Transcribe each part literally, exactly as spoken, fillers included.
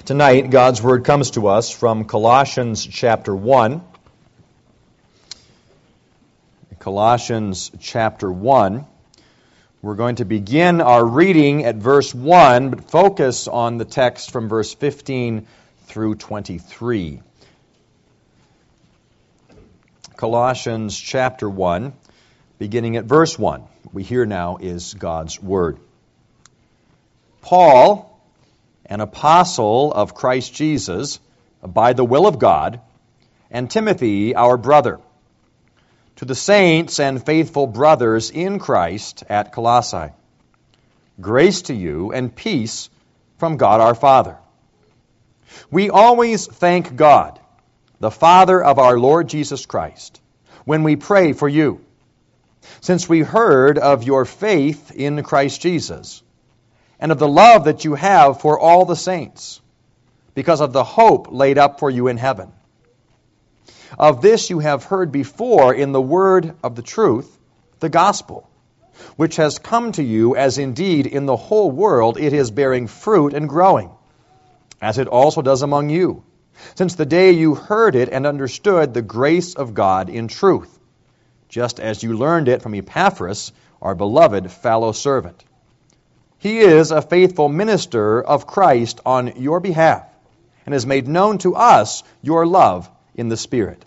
Tonight, God's Word comes to us from Colossians chapter one. Colossians chapter one. We're going to begin our reading at verse one, but focus on the text from verse fifteen through twenty-three. Colossians chapter one, beginning at verse one. What we hear now is God's Word. Paul, an apostle of Christ Jesus, by the will of God, and Timothy, our brother, to the saints and faithful brothers in Christ at Colossae. Grace to you and peace from God our Father. We always thank God, the Father of our Lord Jesus Christ, when we pray for you, since we heard of your faith in Christ Jesus, and of the love that you have for all the saints, because of the hope laid up for you in heaven. Of this you have heard before in the word of the truth, the gospel, which has come to you, as indeed in the whole world it is bearing fruit and growing, as it also does among you, since the day you heard it and understood the grace of God in truth, just as you learned it from Epaphras, our beloved fellow servant. He is a faithful minister of Christ on your behalf, and has made known to us your love in the Spirit.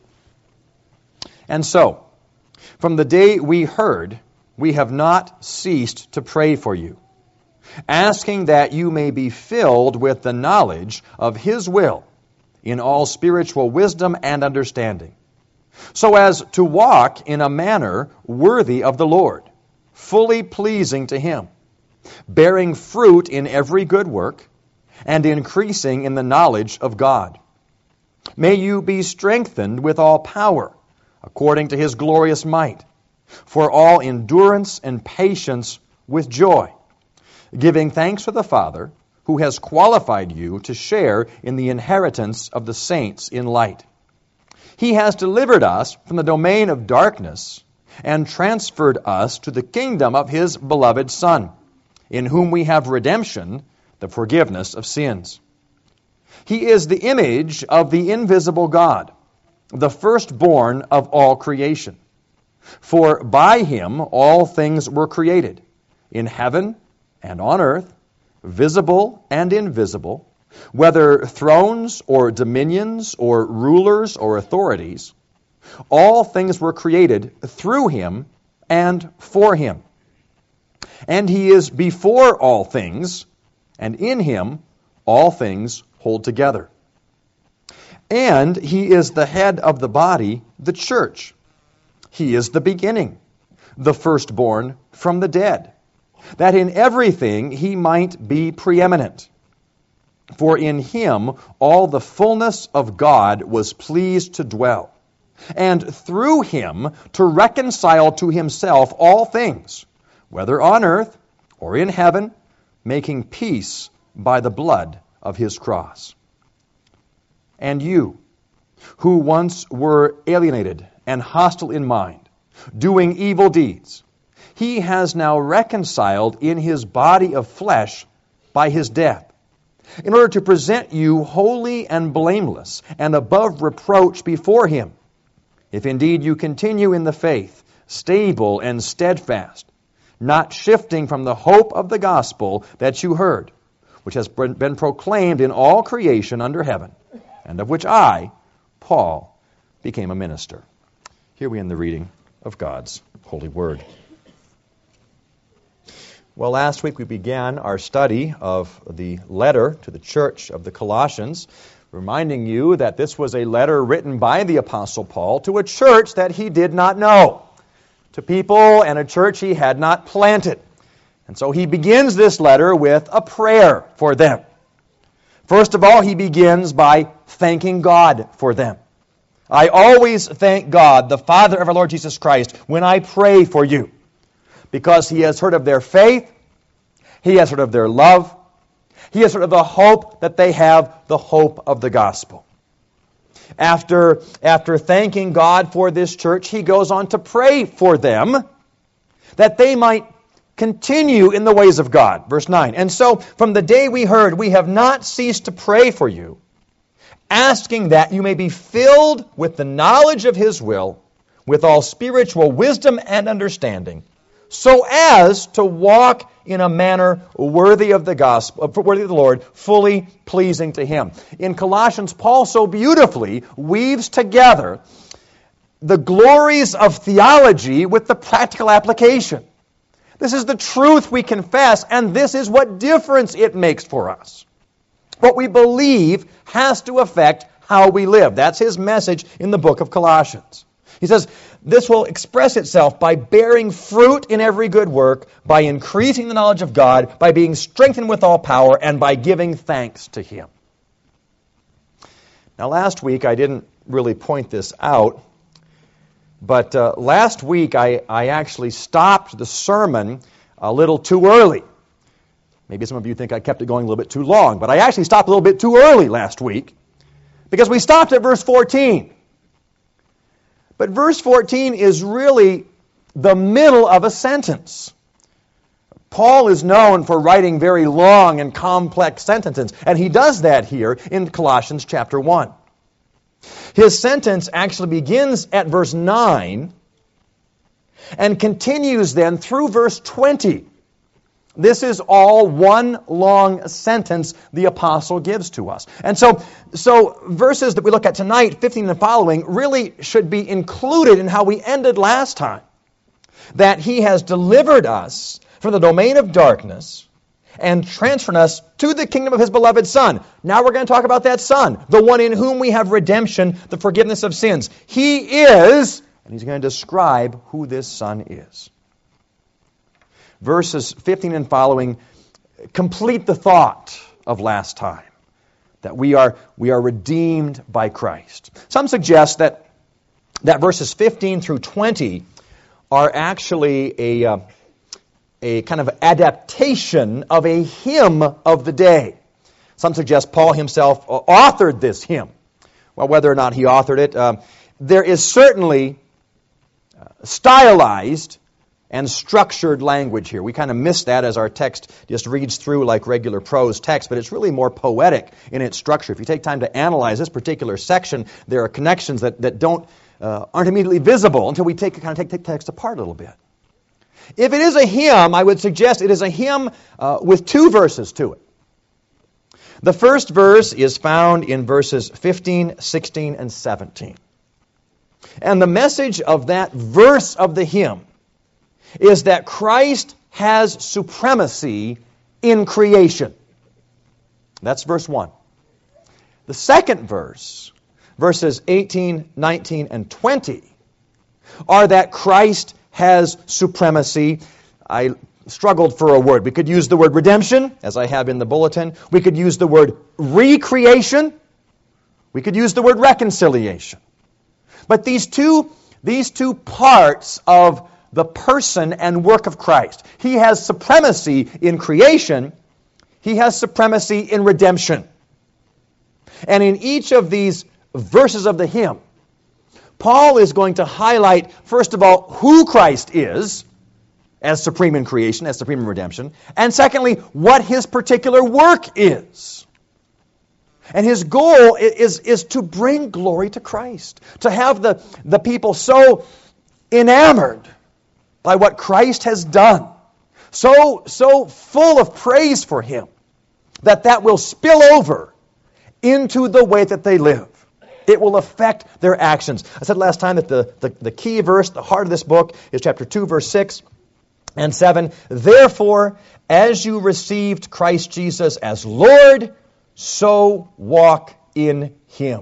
And so, from the day we heard, we have not ceased to pray for you, asking that you may be filled with the knowledge of His will in all spiritual wisdom and understanding, so as to walk in a manner worthy of the Lord, fully pleasing to Him, bearing fruit in every good work, and increasing in the knowledge of God. May you be strengthened with all power, according to His glorious might, for all endurance and patience with joy, giving thanks to the Father, who has qualified you to share in the inheritance of the saints in light. He has delivered us from the domain of darkness and transferred us to the kingdom of His beloved Son, in whom we have redemption, the forgiveness of sins. He is the image of the invisible God, the firstborn of all creation. For by Him all things were created, in heaven and on earth, visible and invisible, whether thrones or dominions or rulers or authorities. All things were created through Him and for Him. And He is before all things, and in Him all things hold together. And He is the head of the body, the church. He is the beginning, the firstborn from the dead, that in everything He might be preeminent. For in Him all the fullness of God was pleased to dwell, and through Him to reconcile to Himself all things, whether on earth or in heaven, making peace by the blood of His cross. And you, who once were alienated and hostile in mind, doing evil deeds, He has now reconciled in His body of flesh by His death, in order to present you holy and blameless and above reproach before Him, if indeed you continue in the faith, stable and steadfast, not shifting from the hope of the gospel that you heard, which has been proclaimed in all creation under heaven, and of which I, Paul, became a minister. Here we end the reading of God's holy word. Well, last week we began our study of the letter to the church of the Colossians, reminding you that this was a letter written by the Apostle Paul to a church that he did not know, to people and a church he had not planted. And so he begins this letter with a prayer for them. First of all, he begins by thanking God for them. I always thank God, the Father of our Lord Jesus Christ, when I pray for you, because He has heard of their faith, He has heard of their love, He has heard of the hope that they have, the hope of the gospel. After, after thanking God for this church, he goes on to pray for them that they might continue in the ways of God. Verse nine. And so, from the day we heard, we have not ceased to pray for you, asking that you may be filled with the knowledge of His will, with all spiritual wisdom and understanding, so as to walk in a manner worthy of the gospel, worthy of the Lord, fully pleasing to Him. In Colossians, Paul so beautifully weaves together the glories of theology with the practical application. This is the truth we confess, and this is what difference it makes for us. What we believe has to affect how we live. That's his message in the book of Colossians. He says, this will express itself by bearing fruit in every good work, by increasing the knowledge of God, by being strengthened with all power, and by giving thanks to Him. Now, last week I didn't really point this out, but uh, last week I, I actually stopped the sermon a little too early. Maybe some of you think I kept it going a little bit too long, but I actually stopped a little bit too early last week because we stopped at verse fourteen. But verse fourteen is really the middle of a sentence. Paul is known for writing very long and complex sentences, and he does that here in Colossians chapter one. His sentence actually begins at verse nine and continues then through verse twenty. This is all one long sentence the apostle gives to us. And so, so verses that we look at tonight, fifteen and following, really should be included in how we ended last time. That He has delivered us from the domain of darkness and transferred us to the kingdom of His beloved Son. Now we're going to talk about that Son, the one in whom we have redemption, the forgiveness of sins. He is, and He's going to describe who this Son is. Verses fifteen and following complete the thought of last time, that we are, we are redeemed by Christ. Some suggest that, that verses fifteen through twenty are actually a... Uh, a kind of adaptation of a hymn of the day. Some suggest Paul himself authored this hymn. Well, whether or not he authored it, uh, there is certainly stylized and structured language here. We kind of miss that as our text just reads through like regular prose text, but it's really more poetic in its structure. If you take time to analyze this particular section, there are connections that, that don't uh, aren't immediately visible until we take kind of take the text apart a little bit. If it is a hymn, I would suggest it is a hymn uh, with two verses to it. The first verse is found in verses fifteen, sixteen, and seventeen. And the message of that verse of the hymn is that Christ has supremacy in creation. That's verse one. The second verse, verses eighteen, nineteen, and twenty, are that Christ has supremacy. I struggled for a word. We could use the word redemption, as I have in the bulletin. We could use the word recreation. We could use the word reconciliation. But these two, these two parts of the person and work of Christ. He has supremacy in creation. He has supremacy in redemption. And in each of these verses of the hymn, Paul is going to highlight, first of all, who Christ is as supreme in creation, as supreme in redemption, and secondly, what His particular work is. And His goal is, is to bring glory to Christ, to have the, the people so enamored by what Christ has done, so, so full of praise for Him, that that will spill over into the way that they live. It will affect their actions. I said last time that the, the, the key verse, the heart of this book, is chapter two, verse six and seven. Therefore, as you received Christ Jesus as Lord, so walk in Him,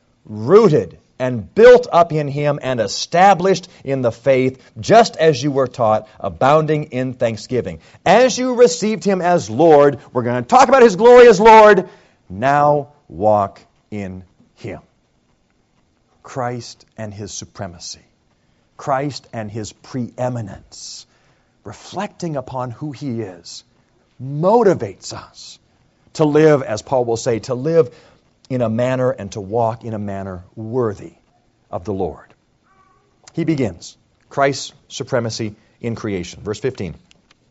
rooted and built up in Him and established in the faith, just as you were taught, abounding in thanksgiving. As you received Him as Lord, we're going to talk about His glory as Lord, now walk in Him. Christ and His supremacy. Christ and His preeminence. Reflecting upon who He is motivates us to live, as Paul will say, to live in a manner and to walk in a manner worthy of the Lord. He begins Christ's supremacy in creation. Verse fifteen.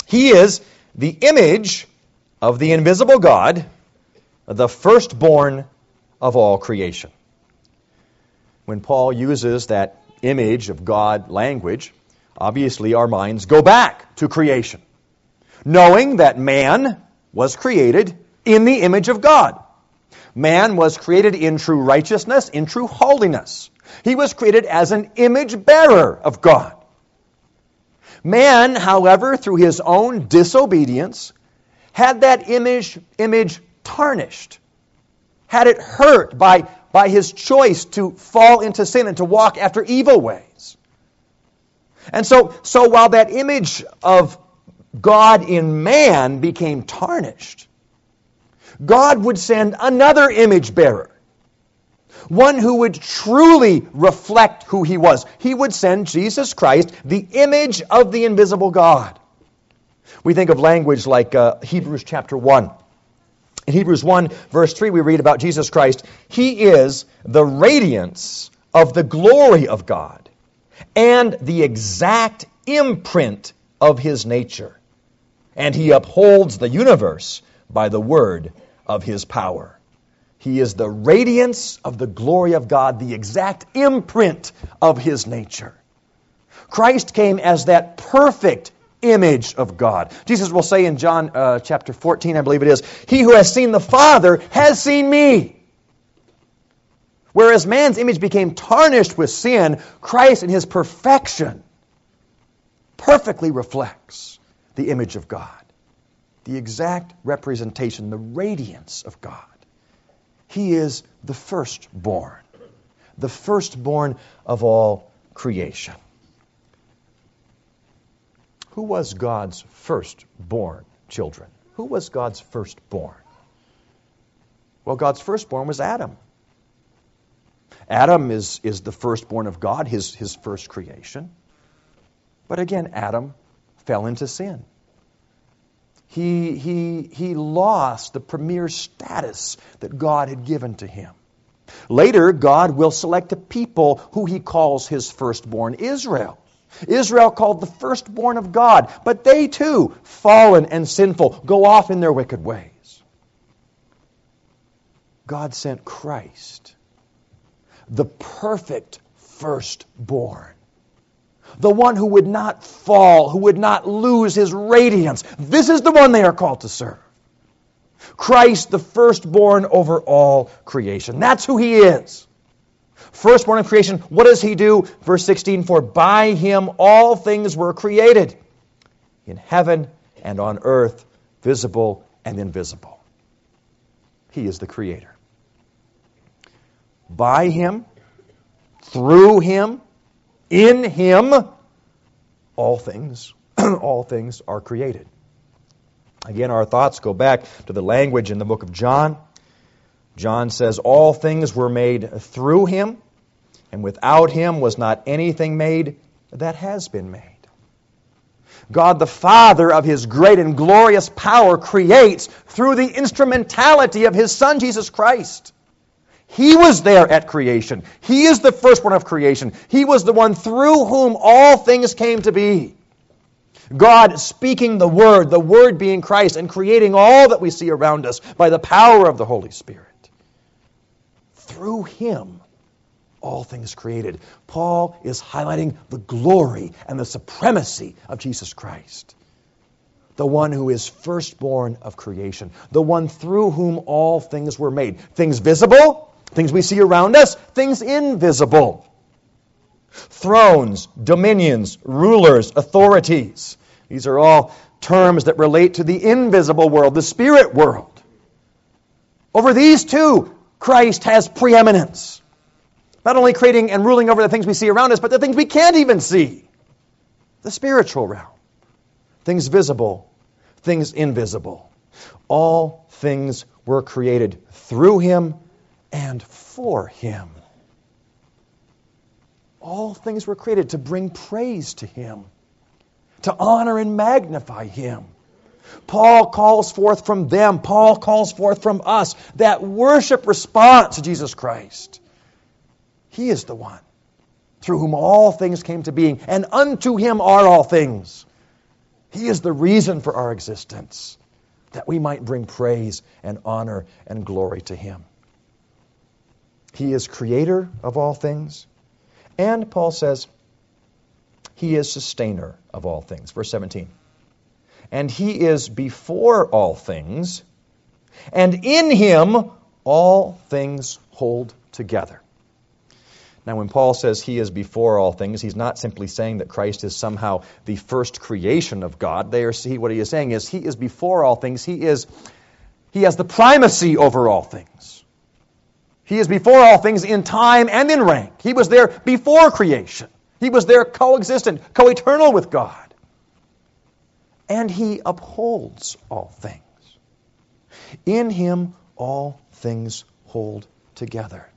He is the image of the invisible God, the firstborn of all creation. When Paul uses that image of God language, obviously our minds go back to creation, knowing that man was created in the image of God. Man was created in true righteousness, in true holiness. He was created as an image bearer of God. Man, however, through his own disobedience, had that image, image tarnished, had it hurt by, by his choice to fall into sin and to walk after evil ways. And so, so while that image of God in man became tarnished, God would send another image bearer, one who would truly reflect who he was. He would send Jesus Christ, the image of the invisible God. We think of language like uh, Hebrews chapter one. In Hebrews one, verse three, we read about Jesus Christ. He is the radiance of the glory of God and the exact imprint of his nature. And he upholds the universe by the word of his power. He is the radiance of the glory of God, the exact imprint of his nature. Christ came as that perfect image of God. Jesus will say in John uh, chapter fourteen, I believe it is, "He who has seen the Father has seen me." Whereas man's image became tarnished with sin, Christ in his perfection perfectly reflects the image of God, the exact representation, the radiance of God. He is the firstborn, the firstborn of all creation. Who was God's firstborn children? Who was God's firstborn? Well, God's firstborn was Adam. Adam is, is the firstborn of God, his, his first creation. But again, Adam fell into sin. He, he, he lost the premier status that God had given to him. Later, God will select a people who he calls his firstborn, Israel. Israel called the firstborn of God, but they too, fallen and sinful, go off in their wicked ways. God sent Christ, the perfect firstborn, the one who would not fall, who would not lose his radiance. This is the one they are called to serve. Christ, the firstborn over all creation. That's who he is. Firstborn of creation, what does he do? Verse sixteen, "For by him all things were created, in heaven and on earth, visible and invisible." He is the creator. By him, through him, in him, all things, all things are created. Again, our thoughts go back to the language in the book of John. John says, "All things were made through him, and without him was not anything made that has been made." God the Father of his great and glorious power creates through the instrumentality of his Son, Jesus Christ. He was there at creation. He is the firstborn of creation. He was the one through whom all things came to be. God speaking the Word, the Word being Christ, and creating all that we see around us by the power of the Holy Spirit. Through him, all things created. Paul is highlighting the glory and the supremacy of Jesus Christ, the one who is firstborn of creation, the one through whom all things were made. Things visible, things we see around us, things invisible. Thrones, dominions, rulers, authorities. These are all terms that relate to the invisible world, the spirit world. Over these two, Christ has preeminence. Not only creating and ruling over the things we see around us, but the things we can't even see. The spiritual realm. Things visible, things invisible. All things were created through him and for him. All things were created to bring praise to him, to honor and magnify him. Paul calls forth from them, Paul calls forth from us, that worship response to Jesus Christ. He is the one through whom all things came to being, and unto him are all things. He is the reason for our existence, that we might bring praise and honor and glory to Him. He is creator of all things, and Paul says, He is sustainer of all things. Verse seventeen. And He is before all things, and in Him all things hold together. Now, when Paul says He is before all things, he's not simply saying that Christ is somehow the first creation of God. They are, see, what he is saying is He is before all things. He is, He has the primacy over all things. He is before all things in time and in rank. He was there before creation. He was there coexistent, co-eternal with God. And He upholds all things. In Him all things hold together.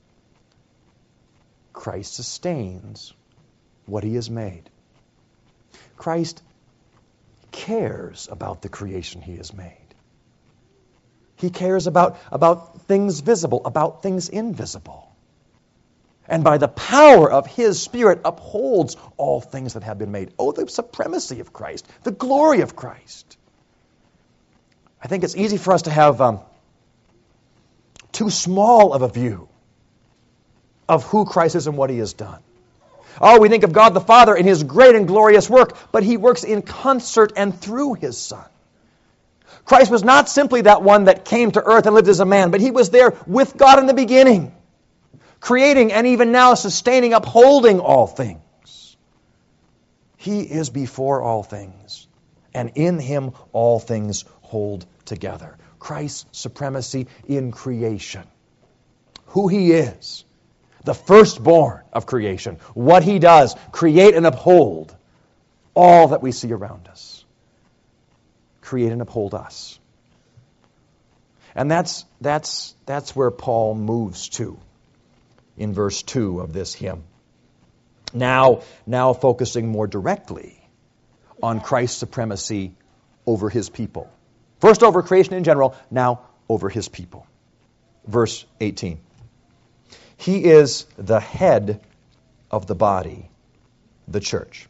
Christ sustains what He has made. Christ cares about the creation He has made. He cares about, about things visible, about things invisible. And by the power of His Spirit upholds all things that have been made. Oh, the supremacy of Christ, the glory of Christ. I think it's easy for us to have um, too small of a view of who Christ is and what He has done. Oh, we think of God the Father and His great and glorious work, but He works in concert and through His Son. Christ was not simply that one that came to earth and lived as a man, but He was there with God in the beginning, creating and even now sustaining, upholding all things. He is before all things, and in Him all things hold together. Christ's supremacy in creation. Who He is. The firstborn of creation. What He does, create and uphold all that we see around us. Create and uphold us. And that's, that's, that's where Paul moves to in verse two of this hymn. Now, now focusing more directly on Christ's supremacy over His people. First over creation in general, now over His people. Verse eighteen. He is the head of the body, the church.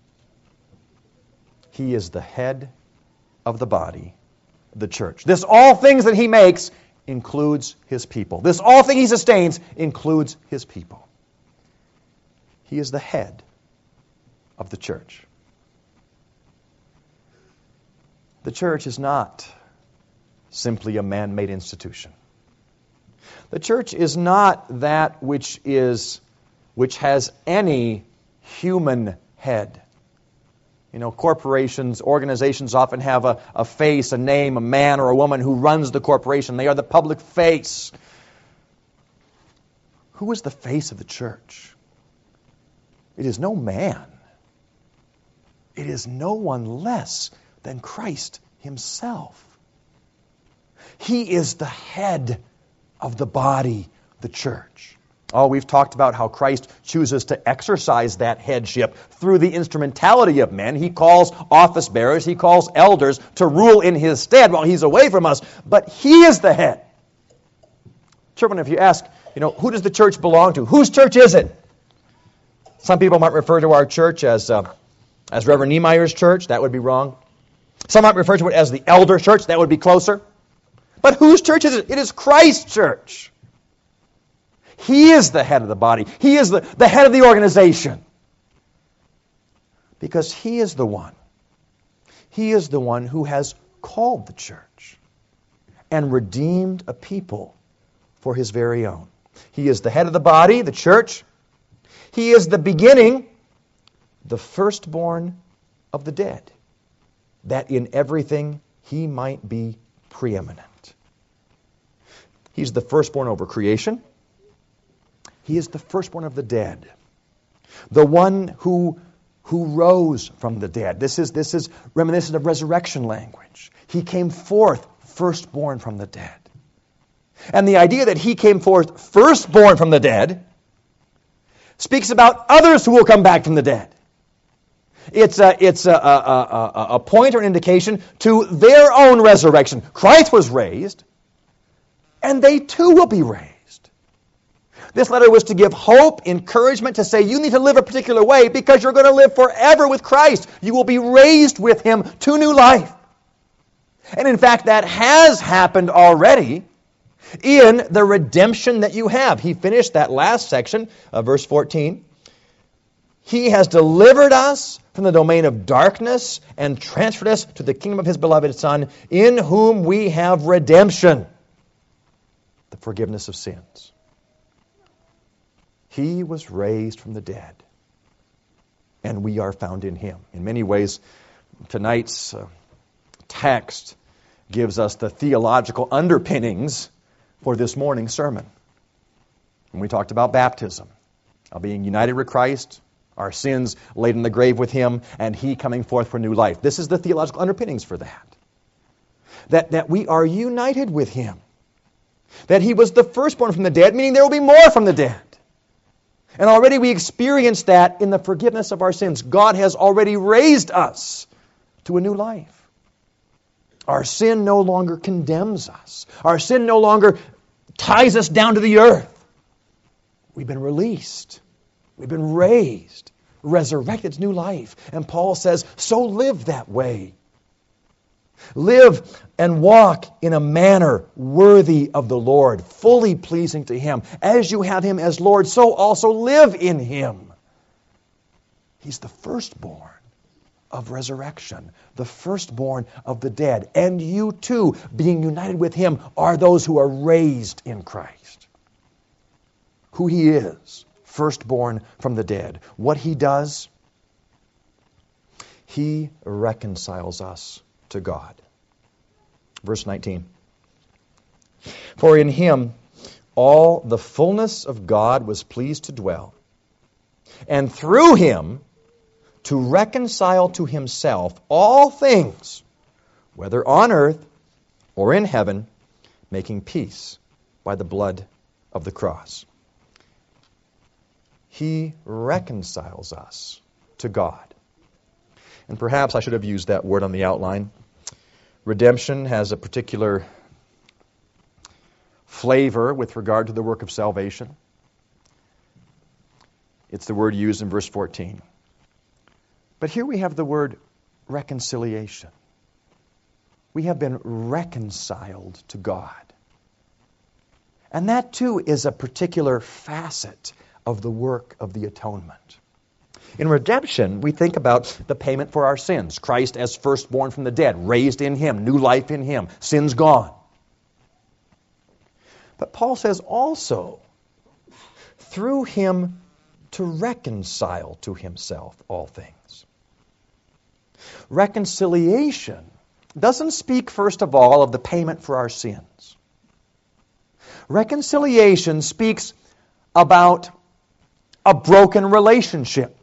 He is the head of the body, the church. This all things that He makes includes His people. This all thing He sustains includes His people. He is the head of the church. The church is not simply a man-made institution. The church is not that which is, which has any human head. You know, corporations, organizations often have a, a face, a name, a man or a woman who runs the corporation. They are the public face. Who is the face of the church? It is no man. It is no one less than Christ Himself. He is the head of the body, the church. Oh, we've talked about how Christ chooses to exercise that headship through the instrumentality of men. He calls office bearers, He calls elders to rule in His stead while He's away from us. But He is the head. Children, if you ask, you know, who does the church belong to? Whose church is it? Some people might refer to our church as, uh, as Reverend Niemeyer's church. That would be wrong. Some might refer to it as the elder church. That would be closer. But whose church is it? It is Christ's church. He is the head of the body. He is the, the head of the organization. Because He is the one. He is the one who has called the church and redeemed a people for His very own. He is the head of the body, the church. He is the beginning, the firstborn of the dead, that in everything He might be preeminent. He's the firstborn over creation. He is the firstborn of the dead. The one who, who rose from the dead. This is, this is reminiscent of resurrection language. He came forth firstborn from the dead. And the idea that He came forth firstborn from the dead speaks about others who will come back from the dead. It's a, it's a, a, a, a point or an indication to their own resurrection. Christ was raised, and they too will be raised. This letter was to give hope, encouragement, to say you need to live a particular way because you're going to live forever with Christ. You will be raised with Him to new life. And in fact, that has happened already in the redemption that you have. He finished that last section, uh, verse fourteen. He has delivered us from the domain of darkness and transferred us to the kingdom of His beloved Son, in whom we have redemption, the forgiveness of sins. He was raised from the dead, and we are found in Him. In many ways, tonight's uh, text gives us the theological underpinnings for this morning's sermon. When we talked about baptism, of being united with Christ, our sins laid in the grave with Him, and He coming forth for new life. This is the theological underpinnings for that. That, that we are united with Him. That He was the firstborn from the dead, meaning there will be more from the dead. And already we experienced that in the forgiveness of our sins. God has already raised us to a new life. Our sin no longer condemns us. Our sin no longer ties us down to the earth. We've been released. We've been raised, resurrected to new life. And Paul says, so live that way. Live and walk in a manner worthy of the Lord, fully pleasing to Him. As you have Him as Lord, so also live in Him. He's the firstborn of resurrection, the firstborn of the dead. And you too, being united with Him, are those who are raised in Christ. Who He is. Firstborn from the dead. What He does, He reconciles us to God. Verse nineteen. For in Him all the fullness of God was pleased to dwell, and through Him to reconcile to Himself all things, whether on earth or in heaven, making peace by the blood of the cross. He reconciles us to God. And perhaps I should have used that word on the outline. Redemption has a particular flavor with regard to the work of salvation. It's the word used in verse fourteen. But here we have the word reconciliation. We have been reconciled to God. And that too is a particular facet of the work of the atonement. In redemption, we think about the payment for our sins. Christ as firstborn from the dead, raised in Him, new life in Him, sins gone. But Paul says also, through Him to reconcile to Himself all things. Reconciliation doesn't speak, first of all, of the payment for our sins. Reconciliation speaks about a broken relationship.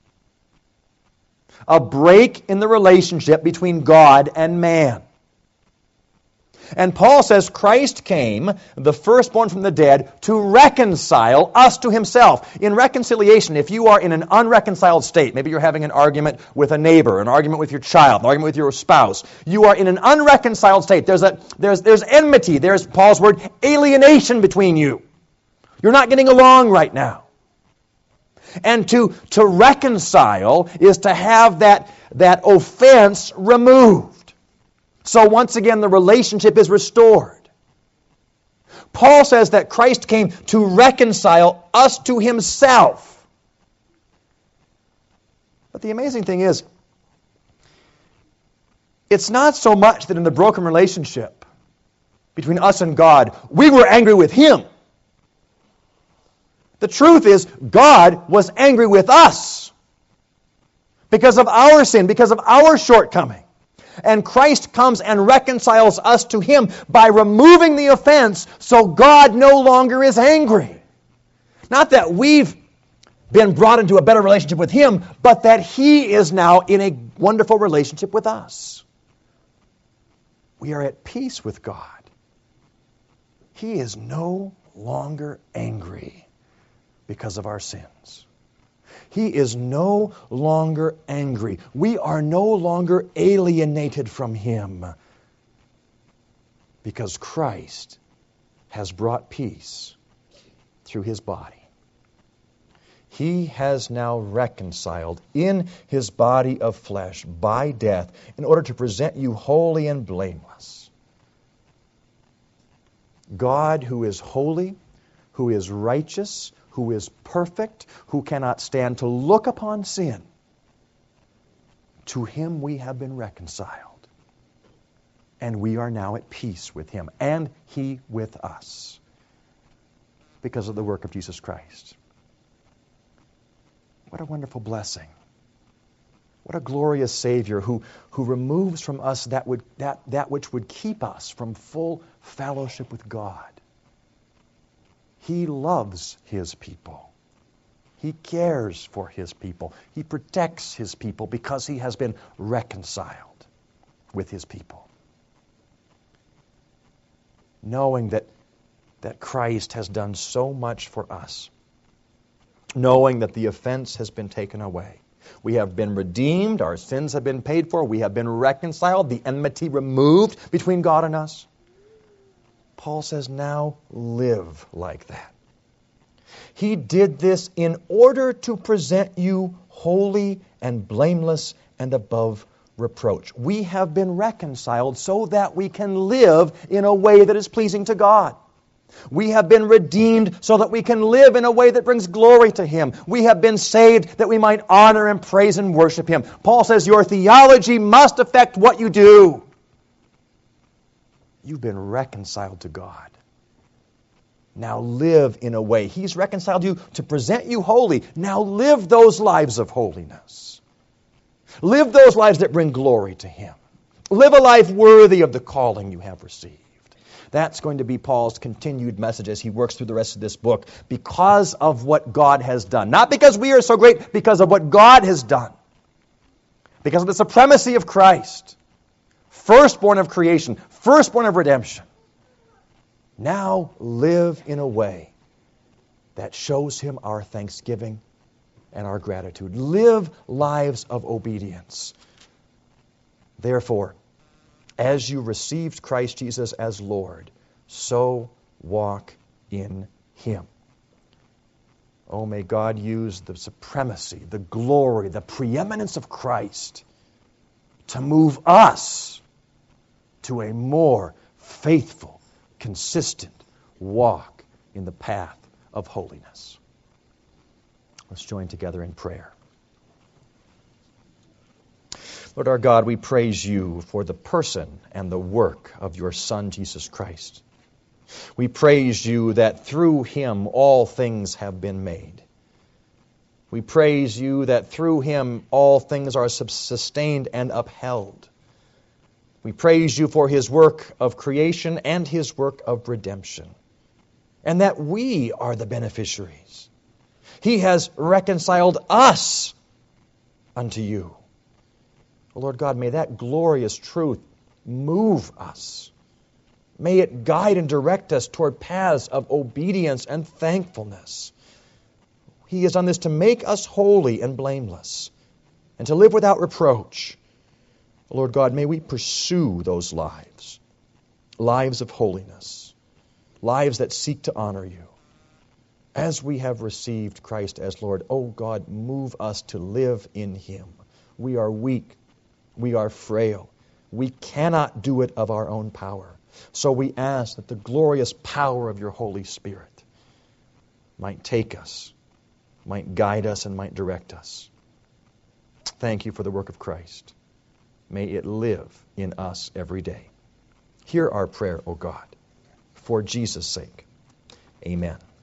A break in the relationship between God and man. And Paul says Christ came, the firstborn from the dead, to reconcile us to Himself. In reconciliation, if you are in an unreconciled state, maybe you're having an argument with a neighbor, an argument with your child, an argument with your spouse, you are in an unreconciled state. There's a there's there's enmity, there's Paul's word, alienation between you. You're not getting along right now. And to, to reconcile is to have that, that offense removed. So once again, the relationship is restored. Paul says that Christ came to reconcile us to Himself. But the amazing thing is, it's not so much that in the broken relationship between us and God, we were angry with Him. The truth is, God was angry with us because of our sin, because of our shortcoming. And Christ comes and reconciles us to Him by removing the offense so God no longer is angry. Not that we've been brought into a better relationship with Him, but that He is now in a wonderful relationship with us. We are at peace with God. He is no longer angry because of our sins. He is no longer angry. We are no longer alienated from Him because Christ has brought peace through his body. He has now reconciled in his body of flesh by death in order to present you holy and blameless. God, who is holy, who is righteous, who is perfect, who cannot stand to look upon sin, to him we have been reconciled. And we are now at peace with him, and he with us, because of the work of Jesus Christ. What a wonderful blessing. What a glorious Savior who, who removes from us that, would, that, that which would keep us from full fellowship with God. He loves his people. He cares for his people. He protects his people because he has been reconciled with his people. Knowing that, that Christ has done so much for us, knowing that the offense has been taken away. We have been redeemed, our sins have been paid for, we have been reconciled, the enmity removed between God and us. Paul says, now live like that. He did this in order to present you holy and blameless and above reproach. We have been reconciled so that we can live in a way that is pleasing to God. We have been redeemed so that we can live in a way that brings glory to him. We have been saved that we might honor and praise and worship him. Paul says your theology must affect what you do. You've been reconciled to God. Now live in a way. He's reconciled you to present you holy. Now live those lives of holiness. Live those lives that bring glory to him. Live a life worthy of the calling you have received. That's going to be Paul's continued message as he works through the rest of this book, because of what God has done. Not because we are so great, because of what God has done. Because of the supremacy of Christ. Firstborn of creation, firstborn of redemption. Now live in a way that shows him our thanksgiving and our gratitude. Live lives of obedience. Therefore, as you received Christ Jesus as Lord, so walk in him. Oh, may God use the supremacy, the glory, the preeminence of Christ to move us to a more faithful, consistent walk in the path of holiness. Let's join together in prayer. Lord our God, we praise you for the person and the work of your Son, Jesus Christ. We praise you that through him all things have been made. We praise you that through him all things are sustained and upheld. We praise you for his work of creation and his work of redemption, and that we are the beneficiaries. He has reconciled us unto you. Oh, Lord God, may that glorious truth move us. May it guide and direct us toward paths of obedience and thankfulness. He has done this to make us holy and blameless, and to live without reproach. Oh, Lord God, may we pursue those lives, lives of holiness, lives that seek to honor you. As we have received Christ as Lord, oh God, move us to live in him. We are weak. We are frail. We cannot do it of our own power. So we ask that the glorious power of your Holy Spirit might take us, might guide us, and might direct us. Thank you for the work of Christ. May it live in us every day. Hear our prayer, O God, for Jesus' sake. Amen.